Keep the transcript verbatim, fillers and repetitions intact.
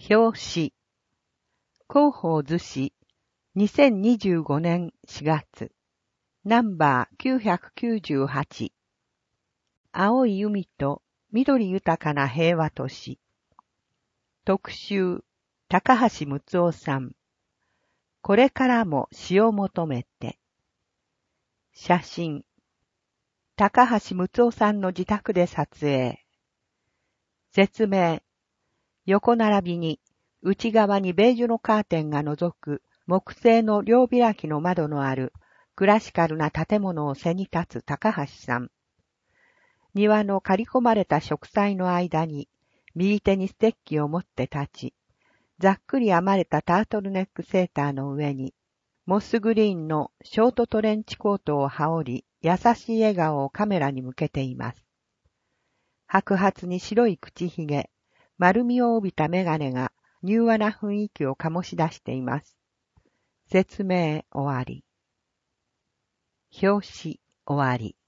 表紙。広報図紙。にせんにじゅうごねんしがつ。ナンバーきゅうひゃくきゅうじゅうはち。青い海と緑豊かな平和都市。特集。高橋睦夫さん。これからも詩を求めて。写真。高橋睦夫さんの自宅で撮影。説明。横並びに、内側にベージュのカーテンが覗く木製の両開きの窓のあるクラシカルな建物を背に立つ高橋さん。庭の刈り込まれた植栽の間に、右手にステッキを持って立ち、ざっくり編まれたタートルネックセーターの上に、モスグリーンのショートトレンチコートを羽織り、優しい笑顔をカメラに向けています。白髪に白い口ひげ、丸みを帯びたメガネが柔和な雰囲気を醸し出しています。説明終わり。表紙終わり。